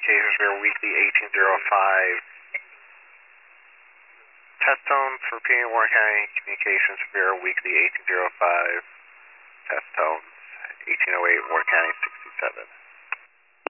Communications Bureau Weekly 1805. Test tone for repeating Warren County Communications Bureau Weekly 1805. Test tones 1808 Warren County 67.